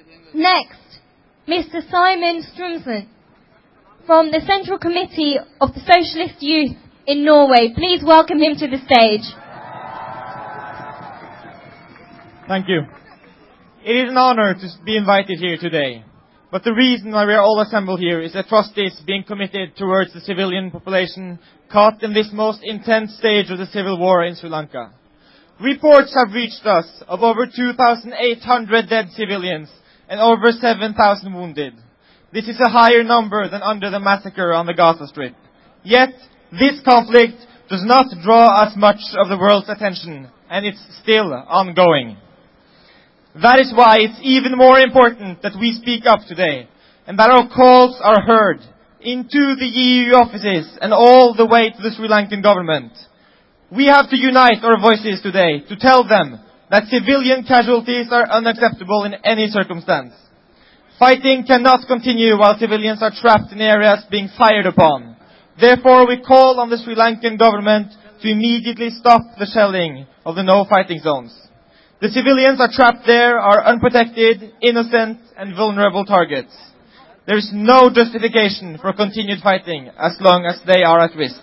Next, Mr. Simon Strumsen from the Central Committee of the Socialist Youth in Norway. Please welcome him to the stage. Thank you. It is an honor to be invited here today. But the reason why we are all assembled here is that trustees being committed towards the civilian population caught in this most intense stage of the civil war in Sri Lanka. Reports have reached us of over 2,800 dead civilians and over 7,000 wounded. This is a higher number than under the massacre on the Gaza Strip. Yet, this conflict does not draw as much of the world's attention, and it's still ongoing. That is why it's even more important that we speak up today, and that our calls are heard into the EU offices and all the way to the Sri Lankan government. We have to unite our voices today to tell them that civilian casualties are unacceptable in any circumstance. Fighting cannot continue while civilians are trapped in areas being fired upon. Therefore, we call on the Sri Lankan government to immediately stop the shelling of the no-fighting zones. The civilians are trapped there, are unprotected, innocent, and vulnerable targets. There is no justification for continued fighting as long as they are at risk.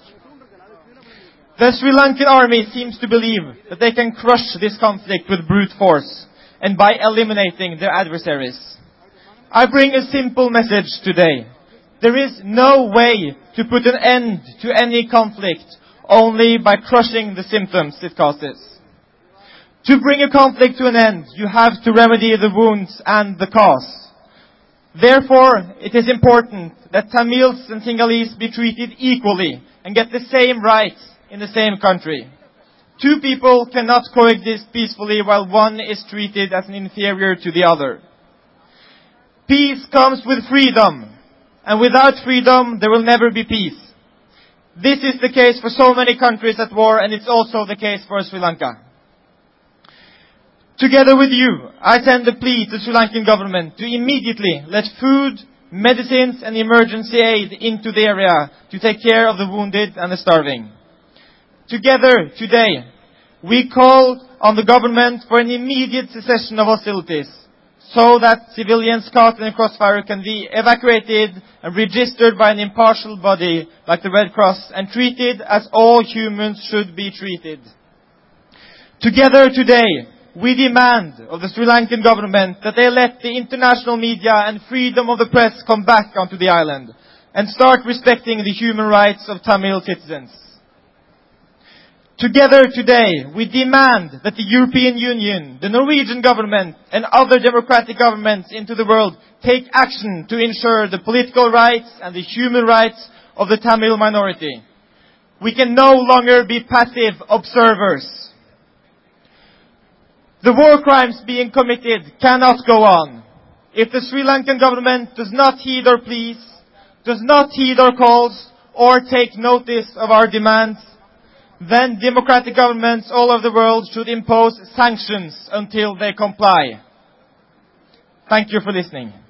The Sri Lankan army seems to believe that they can crush this conflict with brute force and by eliminating their adversaries. I bring a simple message today. There is no way to put an end to any conflict only by crushing the symptoms it causes. To bring a conflict to an end, you have to remedy the wounds and the cause. Therefore, it is important that Tamils and Sinhalese be treated equally and get the same rights in the same country. Two people cannot coexist peacefully while one is treated as an inferior to the other. Peace comes with freedom, and without freedom there will never be peace. This is the case for so many countries at war, and it's also the case for Sri Lanka. Together with you, I send a plea to the Sri Lankan government to immediately let food, medicines and emergency aid into the area to take care of the wounded and the starving. Together, today, we call on the government for an immediate cessation of hostilities so that civilians caught in the crossfire can be evacuated and registered by an impartial body like the Red Cross and treated as all humans should be treated. Together today, we demand of the Sri Lankan government that they let the international media and freedom of the press come back onto the island and start respecting the human rights of Tamil citizens. Together today, we demand that the European Union, the Norwegian government and other democratic governments into the world take action to ensure the political rights and the human rights of the Tamil minority. We can no longer be passive observers. The war crimes being committed cannot go on. If the Sri Lankan government does not heed our pleas, does not heed our calls, or take notice of our demands, then democratic governments all over the world should impose sanctions until they comply. Thank you for listening.